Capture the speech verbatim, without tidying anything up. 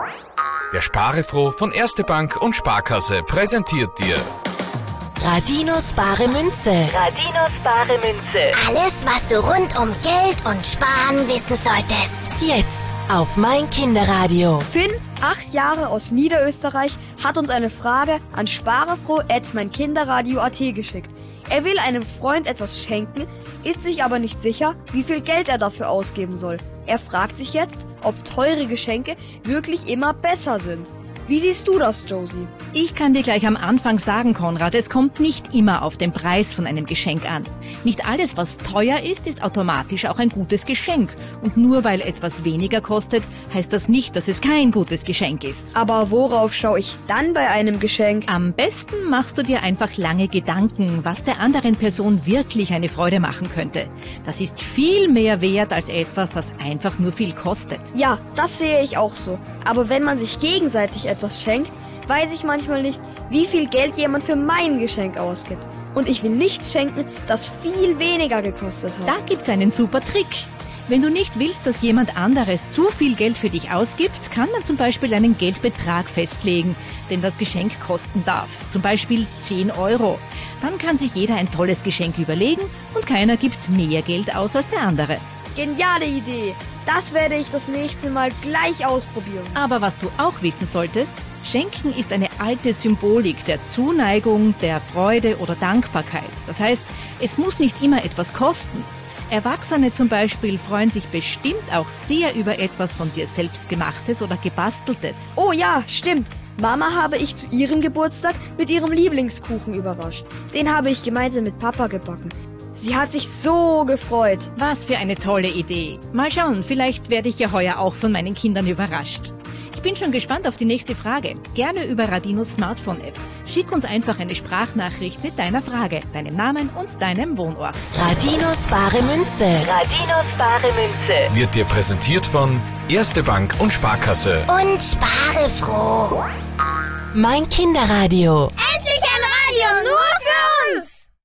Der Sparefroh von Erste Bank und Sparkasse präsentiert dir Radinos bare Münze. Radinos bare Münze. Alles, was du rund um Geld und Sparen wissen solltest. Jetzt auf mein Kinderradio. Finn, acht Jahre aus Niederösterreich, hat uns eine Frage an sparefroh at meinkinderradio punkt at geschickt. Er will einem Freund etwas schenken, ist sich aber nicht sicher, wie viel Geld er dafür ausgeben soll. Er fragt sich jetzt, ob teure Geschenke wirklich immer besser sind. Wie siehst du das, Josie? Ich kann dir gleich am Anfang sagen, Konrad, es kommt nicht immer auf den Preis von einem Geschenk an. Nicht alles, was teuer ist, ist automatisch auch ein gutes Geschenk. Und nur weil etwas weniger kostet, heißt das nicht, dass es kein gutes Geschenk ist. Aber worauf schaue ich dann bei einem Geschenk? Am besten machst du dir einfach lange Gedanken, was der anderen Person wirklich eine Freude machen könnte. Das ist viel mehr wert als etwas, das einfach nur viel kostet. Ja, das sehe ich auch so. Aber wenn man sich gegenseitig etwas schenkt, weiß ich manchmal nicht, wie viel Geld jemand für mein Geschenk ausgibt. Und ich will nichts schenken, das viel weniger gekostet hat. Da gibt's einen super Trick. Wenn du nicht willst, dass jemand anderes zu viel Geld für dich ausgibt, kann man zum Beispiel einen Geldbetrag festlegen, den das Geschenk kosten darf. Zum Beispiel zehn Euro. Dann kann sich jeder ein tolles Geschenk überlegen und keiner gibt mehr Geld aus als der andere. Geniale Idee. Das werde ich das nächste Mal gleich ausprobieren. Aber was du auch wissen solltest, Schenken ist eine alte Symbolik der Zuneigung, der Freude oder Dankbarkeit. Das heißt, es muss nicht immer etwas kosten. Erwachsene zum Beispiel freuen sich bestimmt auch sehr über etwas von dir selbst gemachtes oder gebasteltes. Oh ja, stimmt. Mama habe ich zu ihrem Geburtstag mit ihrem Lieblingskuchen überrascht. Den habe ich gemeinsam mit Papa gebacken. Sie hat sich so gefreut. Was für eine tolle Idee. Mal schauen, vielleicht werde ich ja heuer auch von meinen Kindern überrascht. Ich bin schon gespannt auf die nächste Frage. Gerne über Radinos Smartphone-App. Schick uns einfach eine Sprachnachricht mit deiner Frage, deinem Namen und deinem Wohnort. Radinos bare Münze. Radinos bare Münze. Wird dir präsentiert von Erste Bank und Sparkasse. Und sparefroh. Mein Kinderradio.